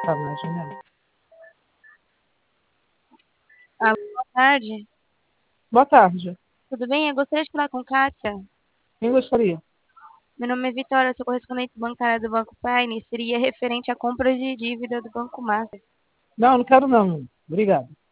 Sacanagem, né? Boa tarde. Boa tarde. Tudo bem? Eu gostaria de falar com Kátia. Quem gostaria? Meu nome é Vitória, eu sou correspondente bancária do Banco Prime. Seria referente à compra de dívida do Banco Master. Não, não quero não. Obrigado.